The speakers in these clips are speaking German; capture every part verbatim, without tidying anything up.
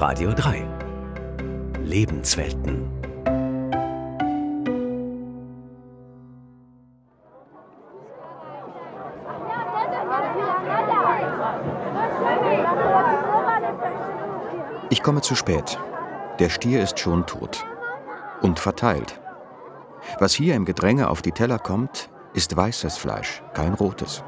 Radio drei. Lebenswelten. Ich komme zu spät. Der Stier ist schon tot. Und verteilt. Was hier im Gedränge auf die Teller kommt, ist weißes Fleisch, kein rotes.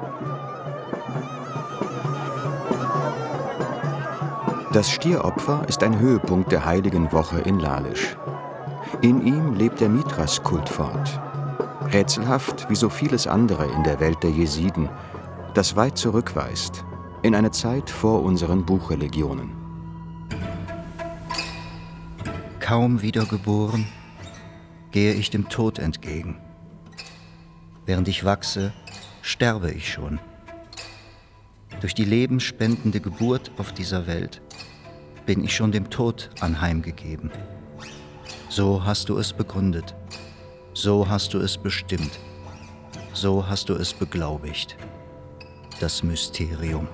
Das Stieropfer ist ein Höhepunkt der heiligen Woche in Lalisch. In ihm lebt der Mithras-Kult fort. Rätselhaft wie so vieles andere in der Welt der Jesiden, das weit zurückweist, in eine Zeit vor unseren Buchreligionen. Kaum wiedergeboren, gehe ich dem Tod entgegen. Während ich wachse, sterbe ich schon. Durch die lebensspendende Geburt auf dieser Welt bin ich schon dem Tod anheimgegeben. So hast du es begründet, so hast du es bestimmt, so hast du es beglaubigt. Das Mysterium.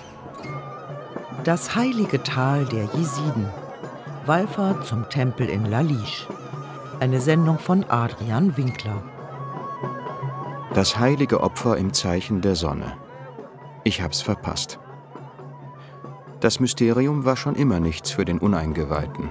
Das heilige Tal der Jesiden. Wallfahrt zum Tempel in Lalisch. Eine Sendung von Adrian Winkler. Das heilige Opfer im Zeichen der Sonne. Ich hab's verpasst. Das Mysterium war schon immer nichts für den Uneingeweihten.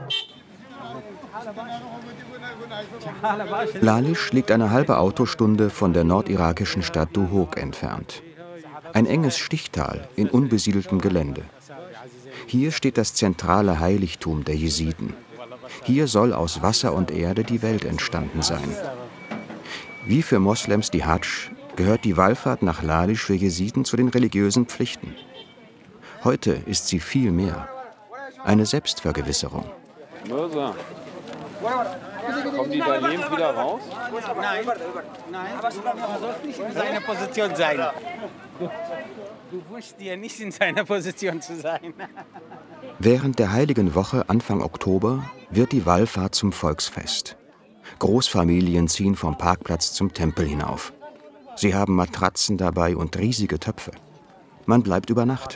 Lalisch liegt eine halbe Autostunde von der nordirakischen Stadt Duhok entfernt. Ein enges Stichtal in unbesiedeltem Gelände. Hier steht das zentrale Heiligtum der Jesiden. Hier soll aus Wasser und Erde die Welt entstanden sein. Wie für Moslems die Hadsch gehört die Wallfahrt nach Lalisch für Jesiden zu den religiösen Pflichten. Heute ist sie viel mehr. Eine Selbstvergewisserung. Mirza, kommen die da lebend wieder raus? Nein, nein, aber man soll nicht in seiner Position sein. Du, du wünschst dir nicht in seiner Position zu sein. Während der Heiligen Woche Anfang Oktober wird die Wallfahrt zum Volksfest. Großfamilien ziehen vom Parkplatz zum Tempel hinauf. Sie haben Matratzen dabei und riesige Töpfe. Man bleibt über Nacht.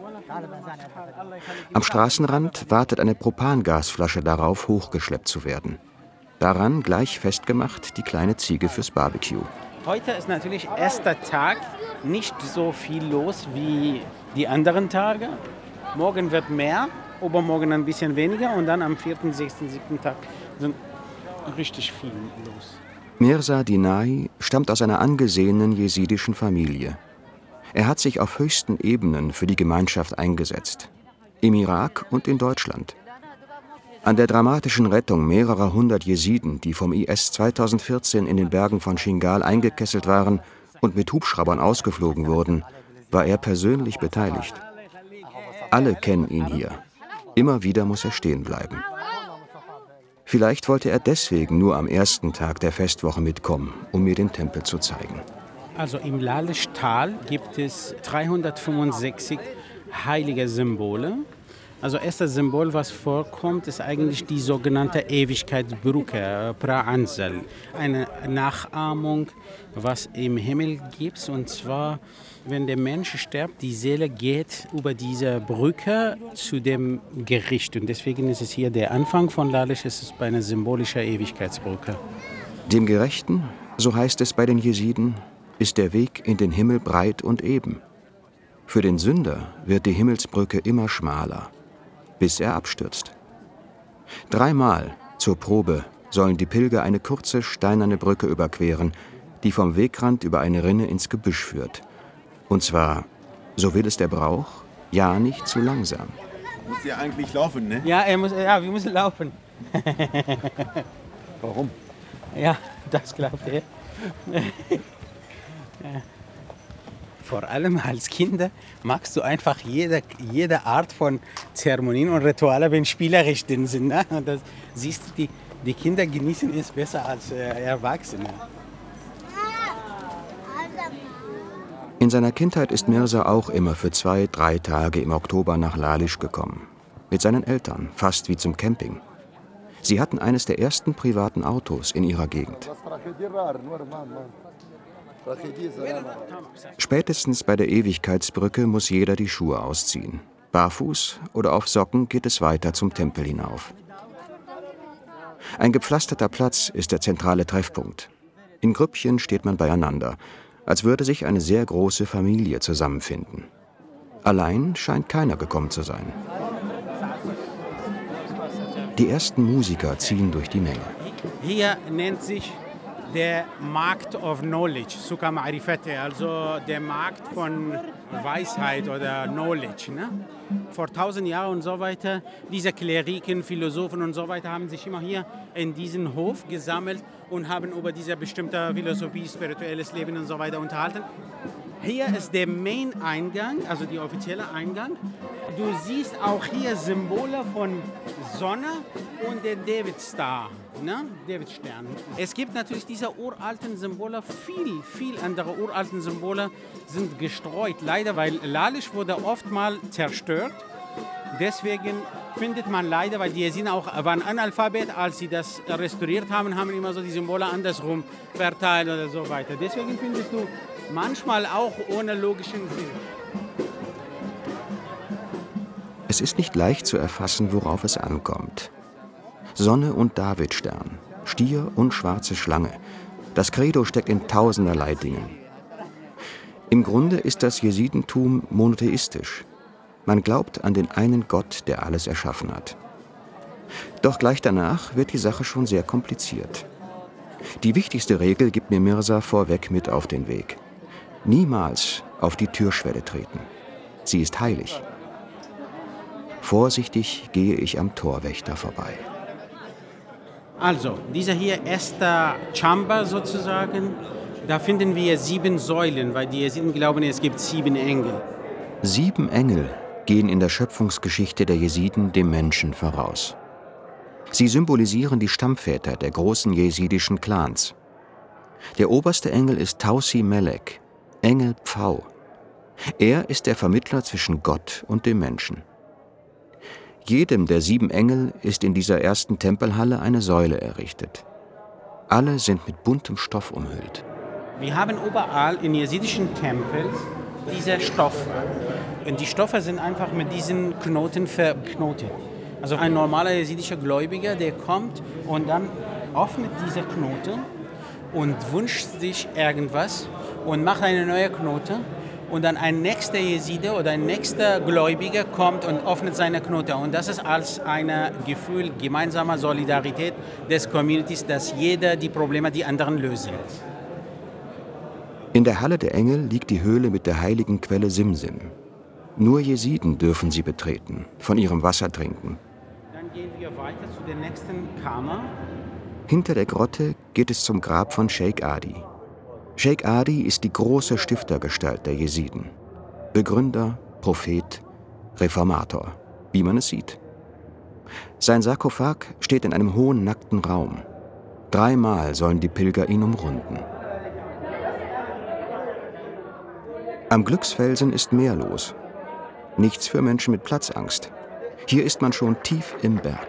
Am Straßenrand wartet eine Propangasflasche darauf, hochgeschleppt zu werden. Daran gleich festgemacht die kleine Ziege fürs Barbecue. Heute ist natürlich erster Tag, nicht so viel los wie die anderen Tage. Morgen wird mehr, übermorgen ein bisschen weniger und dann am vierten, sechsten, siebten Tag sind richtig viel los. Mirza Dinai stammt aus einer angesehenen jesidischen Familie. Er hat sich auf höchsten Ebenen für die Gemeinschaft eingesetzt. Im Irak und in Deutschland. An der dramatischen Rettung mehrerer hundert Jesiden, die vom I S zweitausendvierzehn in den Bergen von Shingal eingekesselt waren und mit Hubschraubern ausgeflogen wurden, war er persönlich beteiligt. Alle kennen ihn hier. Immer wieder muss er stehen bleiben. Vielleicht wollte er deswegen nur am ersten Tag der Festwoche mitkommen, um mir den Tempel zu zeigen. Also im Lalisch-Tal gibt es dreihundertfünfundsechzig heilige Symbole. Also erstes Symbol, was vorkommt, ist eigentlich die sogenannte Ewigkeitsbrücke, Pra-Ansel. Eine Nachahmung, was im Himmel gibt. Und zwar, wenn der Mensch stirbt, die Seele geht über diese Brücke zu dem Gericht. Und deswegen ist es hier der Anfang von Lalisch, es ist eine symbolische Ewigkeitsbrücke. Dem Gerechten, so heißt es bei den Jesiden, ist der Weg in den Himmel breit und eben. Für den Sünder wird die Himmelsbrücke immer schmaler, bis er abstürzt. Dreimal zur Probe sollen die Pilger eine kurze steinerne Brücke überqueren, die vom Wegrand über eine Rinne ins Gebüsch führt. Und zwar, so will es der Brauch, ja nicht zu langsam. Muss ja eigentlich laufen, ne? Ja, er muss, ja, wir müssen laufen. Warum? Ja, das glaubt er. Vor allem als Kinder magst du einfach jede, jede Art von Zeremonien und Rituale, wenn spielerisch drin sind. Ne? Das siehst du, die, die Kinder genießen es besser als äh, Erwachsene. In seiner Kindheit ist Mirza auch immer für zwei, drei Tage im Oktober nach Lalisch gekommen. Mit seinen Eltern, fast wie zum Camping. Sie hatten eines der ersten privaten Autos in ihrer Gegend. Spätestens bei der Ewigkeitsbrücke muss jeder die Schuhe ausziehen. Barfuß oder auf Socken geht es weiter zum Tempel hinauf. Ein gepflasterter Platz ist der zentrale Treffpunkt. In Grüppchen steht man beieinander, als würde sich eine sehr große Familie zusammenfinden. Allein scheint keiner gekommen zu sein. Die ersten Musiker ziehen durch die Menge. Hier nennt sich der Markt of Knowledge, Suqa Ma'rifate, also der Markt von Weisheit oder Knowledge. Ne? Vor tausend Jahren und so weiter, diese Kleriken, Philosophen und so weiter haben sich immer hier in diesen Hof gesammelt und haben über diese bestimmte Philosophie, spirituelles Leben und so weiter unterhalten. Hier ist der Main-Eingang, also der offizielle Eingang. Du siehst auch hier Symbole von Sonne und der David Star, ne? David Stern. Es gibt natürlich diese uralten Symbole, viel, viel andere uralten Symbole sind gestreut. Leider, weil Lalish wurde oftmals zerstört. Deswegen findet man leider, weil die Jesiden auch waren Analphabet, als sie das restauriert haben, haben immer so die Symbole andersrum verteilt oder so weiter. Deswegen findest du manchmal auch ohne logischen Sinn. Es ist nicht leicht zu erfassen, worauf es ankommt. Sonne und Davidstern, Stier und schwarze Schlange. Das Credo steckt in tausenderlei Dingen. Im Grunde ist das Jesidentum monotheistisch. Man glaubt an den einen Gott, der alles erschaffen hat. Doch gleich danach wird die Sache schon sehr kompliziert. Die wichtigste Regel gibt mir Mirza vorweg mit auf den Weg. Niemals auf die Türschwelle treten. Sie ist heilig. Vorsichtig gehe ich am Torwächter vorbei. Also, dieser hier erste Chamber sozusagen, da finden wir sieben Säulen, weil die Jesiden glauben, es gibt sieben Engel. Sieben Engel gehen in der Schöpfungsgeschichte der Jesiden dem Menschen voraus. Sie symbolisieren die Stammväter der großen jesidischen Clans. Der oberste Engel ist Tausi Melek, Engel Pfau. Er ist der Vermittler zwischen Gott und dem Menschen. Jedem der sieben Engel ist in dieser ersten Tempelhalle eine Säule errichtet. Alle sind mit buntem Stoff umhüllt. Wir haben überall in jesidischen Tempeln diese Stoffe. Und die Stoffe sind einfach mit diesen Knoten verknotet. Also ein normaler jesidischer Gläubiger, der kommt und dann öffnet diese Knote und wünscht sich irgendwas und macht eine neue Knote. Und dann ein nächster Jeside oder ein nächster Gläubiger kommt und öffnet seine Knote. Und das ist als ein Gefühl gemeinsamer Solidarität des Communities, dass jeder die Probleme die anderen lösen. In der Halle der Engel liegt die Höhle mit der heiligen Quelle Simsim. Nur Jesiden dürfen sie betreten, von ihrem Wasser trinken. Dann gehen wir weiter zu der nächsten Kammer. Hinter der Grotte geht es zum Grab von Sheikh Adi. Sheikh Adi ist die große Stiftergestalt der Jesiden. Begründer, Prophet, Reformator, wie man es sieht. Sein Sarkophag steht in einem hohen, nackten Raum. Dreimal sollen die Pilger ihn umrunden. Am Glücksfelsen ist mehr los. Nichts für Menschen mit Platzangst. Hier ist man schon tief im Berg.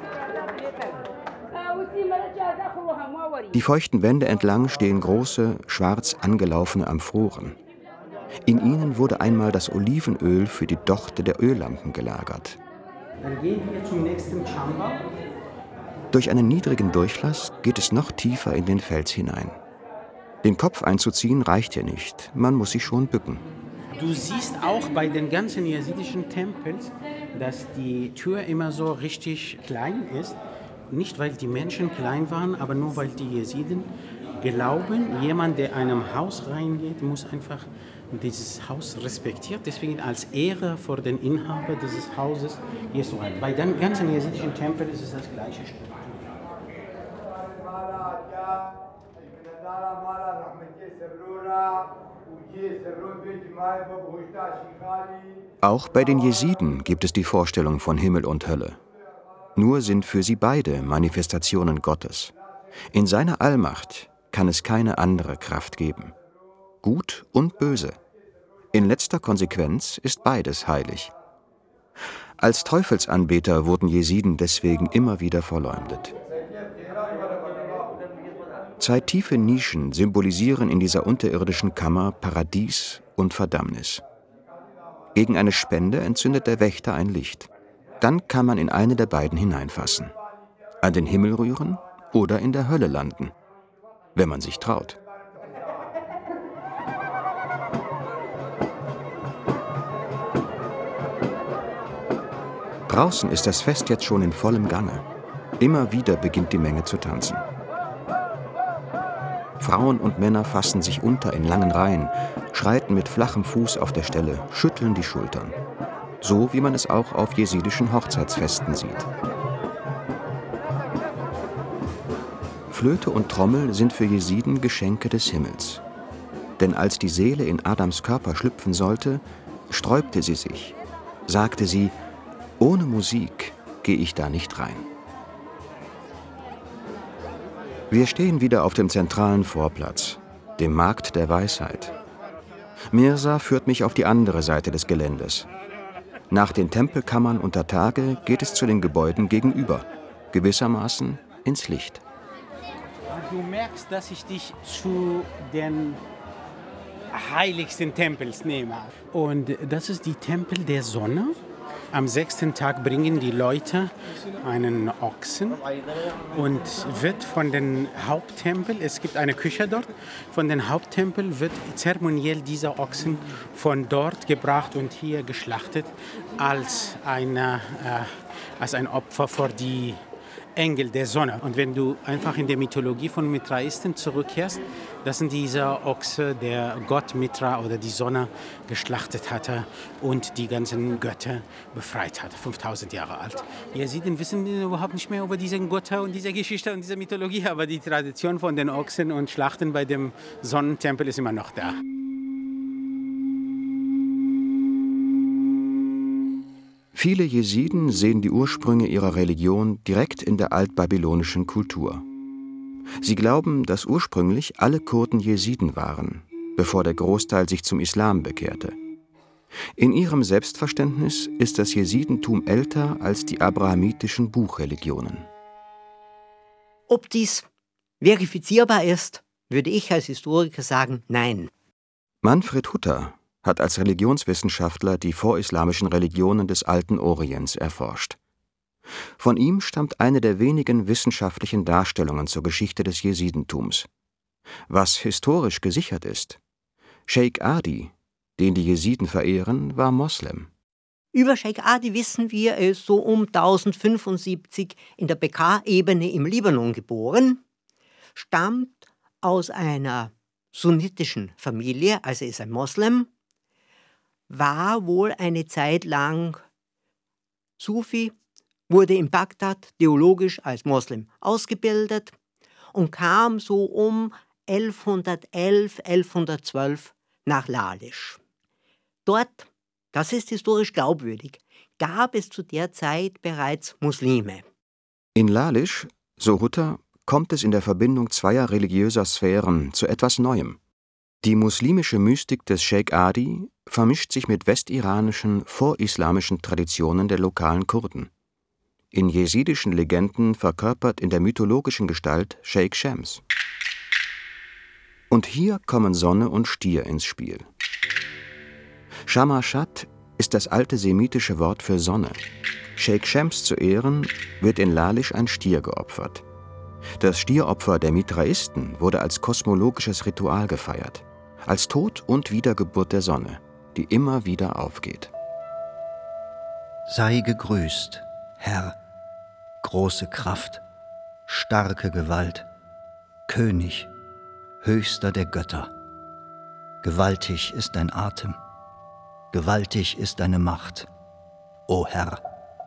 Die feuchten Wände entlang stehen große, schwarz angelaufene Amphoren. In ihnen wurde einmal das Olivenöl für die Dochte der Öllampen gelagert. Dann gehen wir zum nächsten Chamber. Durch einen niedrigen Durchlass geht es noch tiefer in den Fels hinein. Den Kopf einzuziehen reicht hier nicht, man muss sich schon bücken. Du siehst auch bei den ganzen jesidischen Tempeln, dass die Tür immer so richtig klein ist. Nicht, weil die Menschen klein waren, aber nur, weil die Jesiden glauben, jemand, der in einem Haus reingeht, muss einfach dieses Haus respektieren. Deswegen als Ehre vor den Inhaber dieses Hauses gehst du rein. Bei den ganzen jesidischen Tempeln ist es das gleiche Stück. Auch bei den Jesiden gibt es die Vorstellung von Himmel und Hölle. Nur sind für sie beide Manifestationen Gottes. In seiner Allmacht kann es keine andere Kraft geben. Gut und Böse. In letzter Konsequenz ist beides heilig. Als Teufelsanbeter wurden Jesiden deswegen immer wieder verleumdet. Zwei tiefe Nischen symbolisieren in dieser unterirdischen Kammer Paradies und Verdammnis. Gegen eine Spende entzündet der Wächter ein Licht. Dann kann man in eine der beiden hineinfassen. An den Himmel rühren oder in der Hölle landen. Wenn man sich traut. Draußen ist das Fest jetzt schon in vollem Gange. Immer wieder beginnt die Menge zu tanzen. Frauen und Männer fassen sich unter in langen Reihen, schreiten mit flachem Fuß auf der Stelle, schütteln die Schultern. So wie man es auch auf jesidischen Hochzeitsfesten sieht. Flöte und Trommel sind für Jesiden Geschenke des Himmels. Denn als die Seele in Adams Körper schlüpfen sollte, sträubte sie sich, sagte sie: Ohne Musik gehe ich da nicht rein. Wir stehen wieder auf dem zentralen Vorplatz, dem Markt der Weisheit. Mirza führt mich auf die andere Seite des Geländes. Nach den Tempelkammern unter Tage geht es zu den Gebäuden gegenüber, gewissermaßen ins Licht. Du merkst, dass ich dich zu den heiligsten Tempels nehme. Und das ist die Tempel der Sonne. Am sechsten Tag bringen die Leute einen Ochsen und wird von den Haupttempel, es gibt eine Küche dort, von den Haupttempel wird zeremoniell dieser Ochsen von dort gebracht und hier geschlachtet als, eine, äh, als ein Opfer vor die Engel der Sonne. Und wenn du einfach in der Mythologie von Mithraisten zurückkehrst, das sind diese Ochse, der Gott Mithra oder die Sonne geschlachtet hatte und die ganzen Götter befreit hat, fünftausend Jahre alt. Jesiden wissen überhaupt nicht mehr über diese Götter und diese Geschichte und diese Mythologie, aber die Tradition von den Ochsen und Schlachten bei dem Sonnentempel ist immer noch da. Viele Jesiden sehen die Ursprünge ihrer Religion direkt in der altbabylonischen Kultur. Sie glauben, dass ursprünglich alle Kurden Jesiden waren, bevor der Großteil sich zum Islam bekehrte. In ihrem Selbstverständnis ist das Jesidentum älter als die abrahamitischen Buchreligionen. Ob dies verifizierbar ist, würde ich als Historiker sagen, nein. Manfred Hutter hat als Religionswissenschaftler die vorislamischen Religionen des alten Orients erforscht. Von ihm stammt eine der wenigen wissenschaftlichen Darstellungen zur Geschichte des Jesidentums. Was historisch gesichert ist: Sheikh Adi, den die Jesiden verehren, war Moslem. Über Sheikh Adi wissen wir, er ist so um tausendfünfundsiebzig in der Bekaa-Ebene im Libanon geboren, stammt aus einer sunnitischen Familie, also ist ein Moslem, war wohl eine Zeit lang Sufi, wurde in Bagdad theologisch als Moslem ausgebildet und kam so um elfhundertelf, elfhundertzwölf nach Lalisch. Dort, das ist historisch glaubwürdig, gab es zu der Zeit bereits Muslime. In Lalisch, so Hutter, kommt es in der Verbindung zweier religiöser Sphären zu etwas Neuem. Die muslimische Mystik des Sheikh Adi vermischt sich mit westiranischen, vorislamischen Traditionen der lokalen Kurden. In jesidischen Legenden verkörpert in der mythologischen Gestalt Sheikh Shams. Und hier kommen Sonne und Stier ins Spiel. Shamashat ist das alte semitische Wort für Sonne. Sheikh Shams zu Ehren wird in Lalisch ein Stier geopfert. Das Stieropfer der Mithraisten wurde als kosmologisches Ritual gefeiert, als Tod und Wiedergeburt der Sonne, die immer wieder aufgeht. Sei gegrüßt, Herr, große Kraft, starke Gewalt, König, höchster der Götter. Gewaltig ist dein Atem, gewaltig ist deine Macht, o Herr.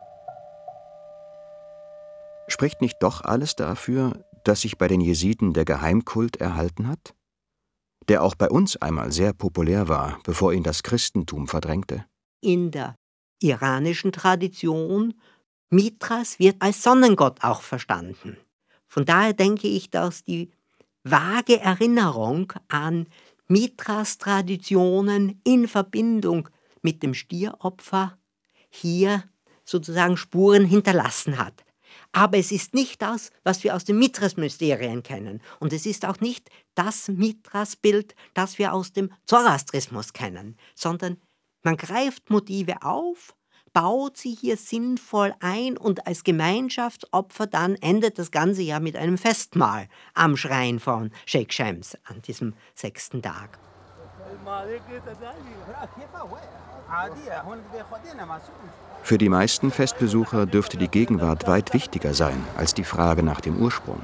Spricht nicht doch alles dafür, dass sich bei den Jesiden der Geheimkult erhalten hat? Der auch bei uns einmal sehr populär war, bevor ihn das Christentum verdrängte? In der iranischen Tradition, Mithras wird als Sonnengott auch verstanden. Von daher denke ich, dass die vage Erinnerung an Mithras Traditionen in Verbindung mit dem Stieropfer hier sozusagen Spuren hinterlassen hat. Aber es ist nicht das, was wir aus den Mithras-Mysterien kennen. Und es ist auch nicht das Mithras-Bild, das wir aus dem Zoroastrismus kennen, sondern Man greift Motive auf, baut sie hier sinnvoll ein und als Gemeinschaftsopfer dann endet das Ganze ja mit einem Festmahl am Schrein von Sheikh Shams an diesem sechsten Tag. Für die meisten Festbesucher dürfte die Gegenwart weit wichtiger sein als die Frage nach dem Ursprung.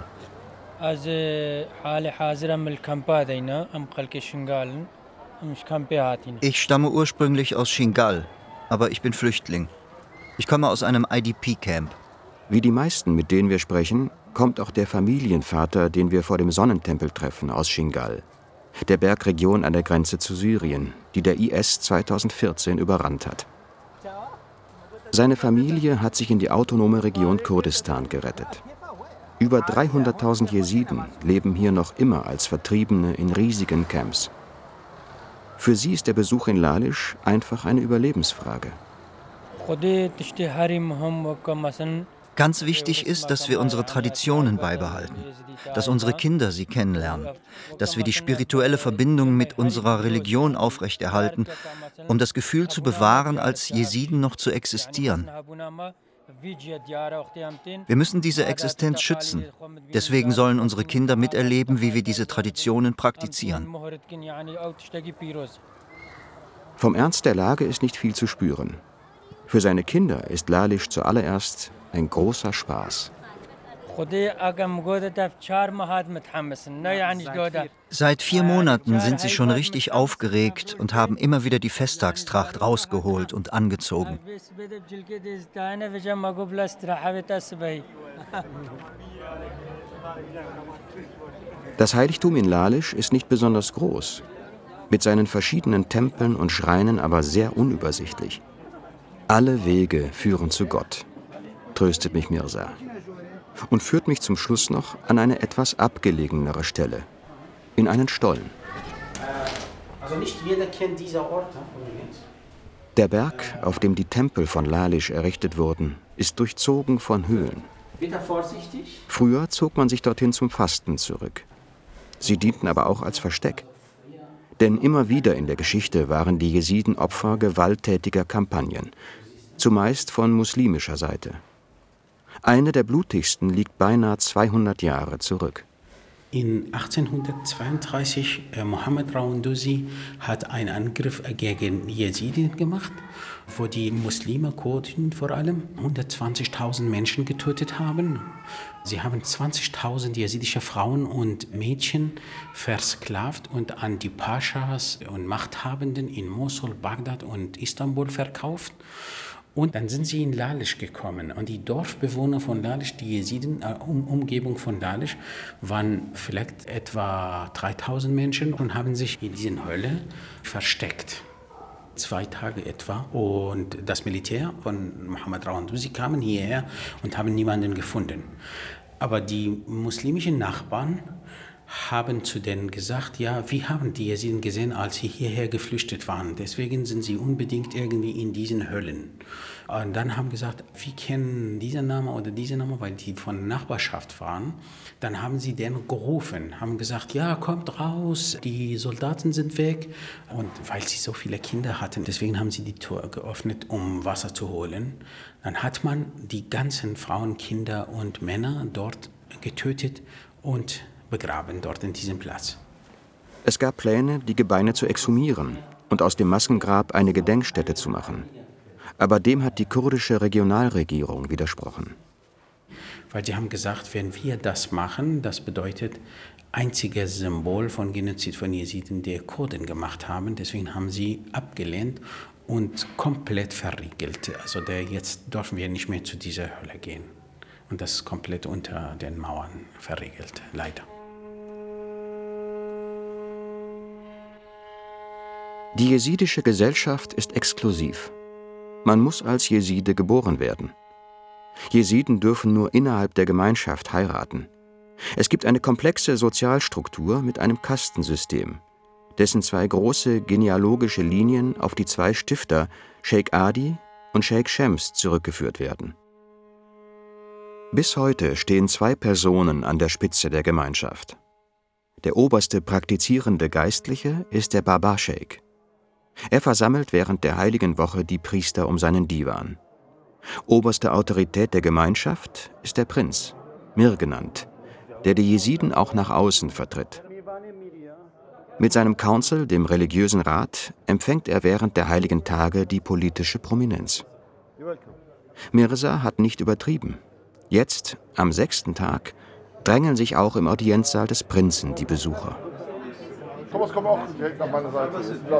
Ich stamme ursprünglich aus Shingal, aber ich bin Flüchtling. Ich komme aus einem I D P-Camp. Wie die meisten, mit denen wir sprechen, kommt auch der Familienvater, den wir vor dem Sonnentempel treffen, aus Shingal, der Bergregion an der Grenze zu Syrien, die der I S zweitausendvierzehn überrannt hat. Seine Familie hat sich in die autonome Region Kurdistan gerettet. Über dreihunderttausend Jesiden leben hier noch immer als Vertriebene in riesigen Camps. Für sie ist der Besuch in Lalisch einfach eine Überlebensfrage. Ganz wichtig ist, dass wir unsere Traditionen beibehalten, dass unsere Kinder sie kennenlernen, dass wir die spirituelle Verbindung mit unserer Religion aufrechterhalten, um das Gefühl zu bewahren, als Jesiden noch zu existieren. Wir müssen diese Existenz schützen. Deswegen sollen unsere Kinder miterleben, wie wir diese Traditionen praktizieren. Vom Ernst der Lage ist nicht viel zu spüren. Für seine Kinder ist Lalisch zuallererst ein großer Spaß. Seit vier Monaten sind sie schon richtig aufgeregt und haben immer wieder die Festtagstracht rausgeholt und angezogen. Das Heiligtum in Lalisch ist nicht besonders groß, mit seinen verschiedenen Tempeln und Schreinen aber sehr unübersichtlich. Alle Wege führen zu Gott, tröstet mich Mirza und führt mich zum Schluss noch an eine etwas abgelegenere Stelle, in einen Stollen. Also nicht jeder kennt diesen Ort. Der Berg, auf dem die Tempel von Lalisch errichtet wurden, ist durchzogen von Höhlen. Bitte vorsichtig. Früher zog man sich dorthin zum Fasten zurück. Sie dienten aber auch als Versteck. Denn immer wieder in der Geschichte waren die Jesiden Opfer gewalttätiger Kampagnen, zumeist von muslimischer Seite. Eine der blutigsten liegt beinahe zweihundert Jahre zurück. In achtzehnhundertzweiunddreißig, äh, Mohammed Rawandouzi hat einen Angriff gegen Jesiden gemacht, wo die Muslime, Kurden vor allem, hundertzwanzigtausend Menschen getötet haben. Sie haben zwanzigtausend jesidische Frauen und Mädchen versklavt und an die Paschas und Machthabenden in Mosul, Bagdad und Istanbul verkauft. Und dann sind sie in Lalisch gekommen und die Dorfbewohner von Lalisch, die Jesiden, äh, um, Umgebung von Lalisch, waren vielleicht etwa dreitausend Menschen und haben sich in diesen Hölle versteckt. Zwei Tage etwa. Und das Militär von Mohammed Rawandouzi kamen hierher und haben niemanden gefunden. Aber die muslimischen Nachbarn haben zu denen gesagt, ja, wir haben die Jesiden gesehen, als sie hierher geflüchtet waren. Deswegen sind sie unbedingt irgendwie in diesen Höllen. Und dann haben gesagt, wir kennen diesen Namen oder diesen Namen, weil die von Nachbarschaft waren. Dann haben sie den gerufen, haben gesagt, ja, kommt raus, die Soldaten sind weg. Und weil sie so viele Kinder hatten, deswegen haben sie die Tür geöffnet, um Wasser zu holen. Dann hat man die ganzen Frauen, Kinder und Männer dort getötet und begraben dort in diesem Platz. Es gab Pläne, die Gebeine zu exhumieren und aus dem Massengrab eine Gedenkstätte zu machen. Aber dem hat die kurdische Regionalregierung widersprochen. Weil sie haben gesagt, wenn wir das machen, das bedeutet einziges Symbol von Genozid von Jesiden, die Kurden gemacht haben. Deswegen haben sie abgelehnt und komplett verriegelt. Also der, jetzt dürfen wir nicht mehr zu dieser Hölle gehen. Und das ist komplett unter den Mauern verriegelt, leider. Die jesidische Gesellschaft ist exklusiv. Man muss als Jeside geboren werden. Jesiden dürfen nur innerhalb der Gemeinschaft heiraten. Es gibt eine komplexe Sozialstruktur mit einem Kastensystem, dessen zwei große genealogische Linien auf die zwei Stifter, Sheikh Adi und Sheikh Shams, zurückgeführt werden. Bis heute stehen zwei Personen an der Spitze der Gemeinschaft. Der oberste praktizierende Geistliche ist der Baba Sheikh. Er versammelt während der Heiligen Woche die Priester um seinen Diwan. Oberste Autorität der Gemeinschaft ist der Prinz, Mir genannt, der die Jesiden auch nach außen vertritt. Mit seinem Council, dem religiösen Rat, empfängt er während der heiligen Tage die politische Prominenz. Mirza hat nicht übertrieben. Jetzt, am sechsten Tag, drängeln sich auch im Audienzsaal des Prinzen die Besucher. Thomas, komm auch direkt an meine Seite.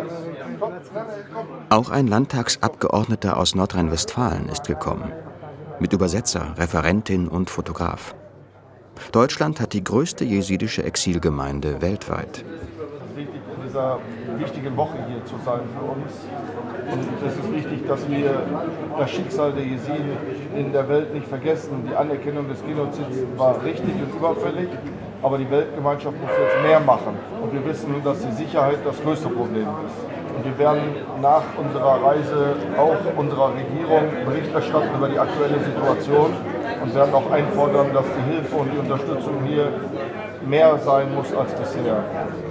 Auch ein Landtagsabgeordneter aus Nordrhein-Westfalen ist gekommen. Mit Übersetzer, Referentin und Fotograf. Deutschland hat die größte jesidische Exilgemeinde weltweit. Wichtig, in dieser wichtigen Woche hier zu sein für uns. Und es ist wichtig, dass wir das Schicksal der Jesiden in der Welt nicht vergessen. Die Anerkennung des Genozids war richtig und überfällig, aber die Weltgemeinschaft muss jetzt mehr machen. Und wir wissen, dass die Sicherheit das größte Problem ist. Und wir werden nach unserer Reise auch unserer Regierung Bericht erstatten über die aktuelle Situation und werden auch einfordern, dass die Hilfe und die Unterstützung hier mehr sein muss als bisher.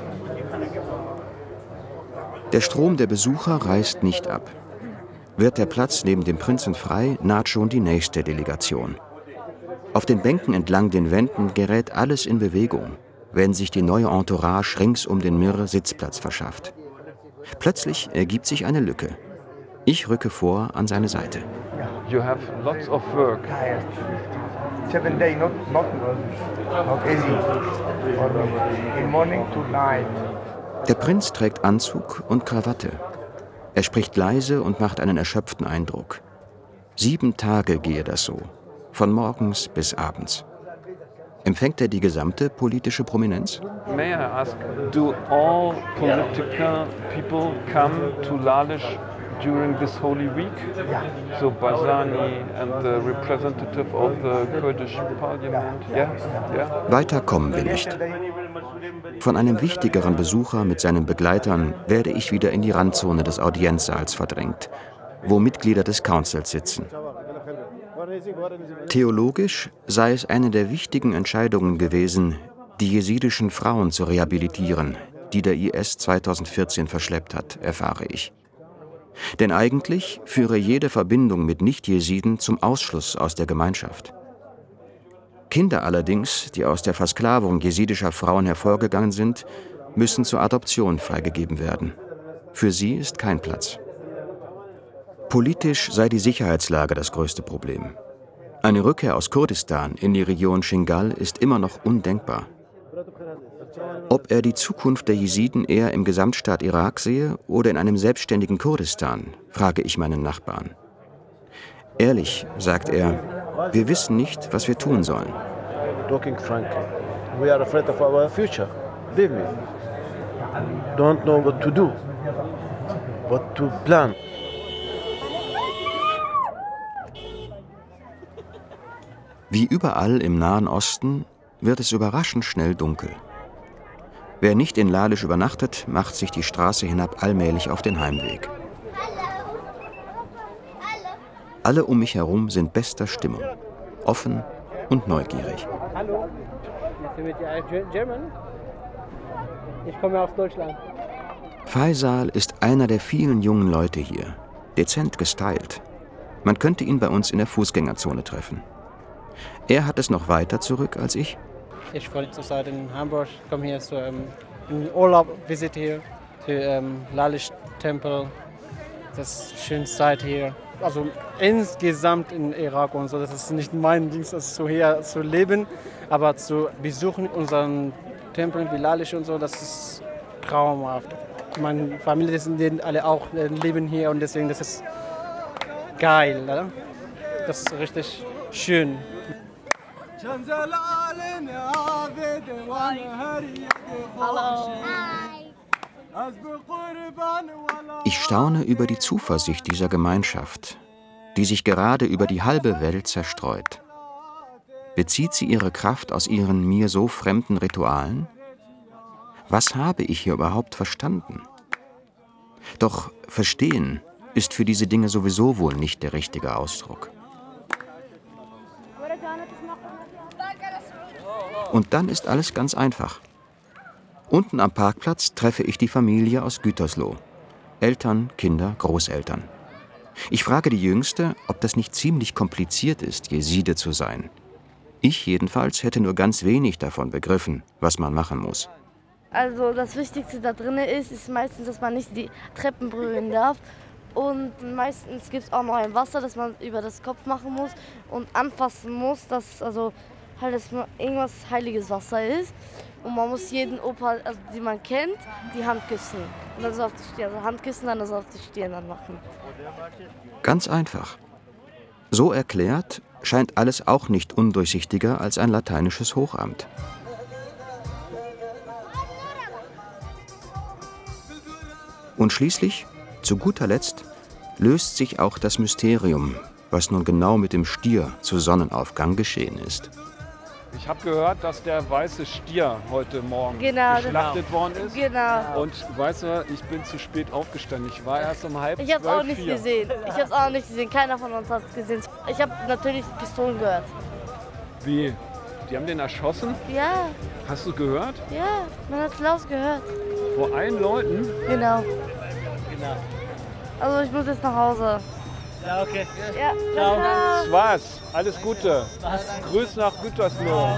Der Strom der Besucher reißt nicht ab. Wird der Platz neben dem Prinzen frei, naht schon die nächste Delegation. Auf den Bänken entlang den Wänden gerät alles in Bewegung, wenn sich die neue Entourage rings um den Mir Sitzplatz verschafft. Plötzlich ergibt sich eine Lücke. Ich rücke vor an seine Seite. You have lots of work. Seven days, not not not easy. In morning to night. Der Prinz trägt Anzug und Krawatte. Er spricht leise und macht einen erschöpften Eindruck. Sieben Tage gehe das so, von morgens bis abends. Empfängt er die gesamte politische Prominenz? May I ask, do all political people come to Lalish during this Holy Week? So Barzani and the representative of the Kurdish parliament? Yeah? Yeah? Weiter kommen wir nicht. Von einem wichtigeren Besucher mit seinen Begleitern werde ich wieder in die Randzone des Audienzsaals verdrängt, wo Mitglieder des Councils sitzen. Theologisch sei es eine der wichtigen Entscheidungen gewesen, die jesidischen Frauen zu rehabilitieren, die der I S zweitausendvierzehn verschleppt hat, erfahre ich. Denn eigentlich führe jede Verbindung mit Nicht-Jesiden zum Ausschluss aus der Gemeinschaft. Kinder allerdings, die aus der Versklavung jesidischer Frauen hervorgegangen sind, müssen zur Adoption freigegeben werden. Für sie ist kein Platz. Politisch sei die Sicherheitslage das größte Problem. Eine Rückkehr aus Kurdistan in die Region Shingal ist immer noch undenkbar. Ob er die Zukunft der Jesiden eher im Gesamtstaat Irak sehe oder in einem selbstständigen Kurdistan, frage ich meinen Nachbarn. Ehrlich, sagt er, wir wissen nicht, was wir tun sollen. Talking frankly, we are afraid of our future. Believe me. Don't know what to do, what to plan. Wie überall im Nahen Osten wird es überraschend schnell dunkel. Wer nicht in Lalish übernachtet, macht sich die Straße hinab allmählich auf den Heimweg. Alle um mich herum sind bester Stimmung, offen und neugierig. Hallo, mit German? Ich komme aus Deutschland. Faisal ist einer der vielen jungen Leute hier, dezent gestylt. Man könnte ihn bei uns in der Fußgängerzone treffen. Er hat es noch weiter zurück als ich. Ich wollte zurzeit in Hamburg, komme hier zu um, in Urlaub, visit hier, zu um, Lalish Tempel. Das ist eine schöne Zeit hier. Also insgesamt in Irak und so, das ist nicht mein Ding, das so hier zu leben, aber zu besuchen unseren Tempel wie Lalish und so, das ist traumhaft. Meine Familie sind alle auch leben hier und deswegen das ist geil, oder? Das ist richtig schön. Hallo. Ich staune über die Zuversicht dieser Gemeinschaft, die sich gerade über die halbe Welt zerstreut. Bezieht sie ihre Kraft aus ihren mir so fremden Ritualen? Was habe ich hier überhaupt verstanden? Doch verstehen ist für diese Dinge sowieso wohl nicht der richtige Ausdruck. Und dann ist alles ganz einfach. Unten am Parkplatz treffe ich die Familie aus Gütersloh. Eltern, Kinder, Großeltern. Ich frage die Jüngste, ob das nicht ziemlich kompliziert ist, Jeside zu sein. Ich jedenfalls hätte nur ganz wenig davon begriffen, was man machen muss. Also das Wichtigste da drin ist, ist meistens, dass man nicht die Treppen berühren darf. Und meistens gibt es auch noch ein Wasser, das man über das Kopf machen muss und anfassen muss, dass also halt dass irgendwas heiliges Wasser ist. Und man muss jeden Opa, also die man kennt, die Hand küssen. Und dann so auf die Stirn, also Hand küssen, dann das auf die Stirn dann machen. Ganz einfach. So erklärt scheint alles auch nicht undurchsichtiger als ein lateinisches Hochamt. Und schließlich, zu guter Letzt, löst sich auch das Mysterium, was nun genau mit dem Stier zu Sonnenaufgang geschehen ist. Ich habe gehört, dass der weiße Stier heute Morgen genau, geschlachtet genau. worden ist. Genau. Und weißt du, ich bin zu spät aufgestanden. Ich war erst um halb Ich habe es auch nicht vier. gesehen. Ich habe es auch nicht gesehen. Keiner von uns hat es gesehen. Ich habe natürlich Pistolen gehört. Wie? Die haben den erschossen? Ja. Hast du gehört? Ja, man hat es laut gehört. Vor allen Leuten? Genau. Genau. Also ich muss jetzt nach Hause. Ja, okay. Ja, ciao. ciao. Das war's. Alles Gute. Was? Grüß nach Gütersloh.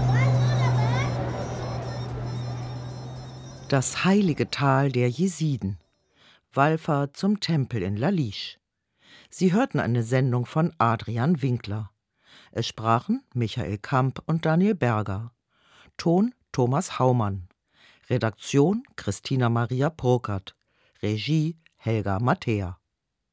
Das heilige Tal der Jesiden. Wallfahrt zum Tempel in Lalisch. Sie hörten eine Sendung von Adrian Winkler. Es sprachen Michael Kamp und Daniel Berger. Ton Thomas Haumann. Redaktion Christina Maria Prokert. Regie Helga Mattea.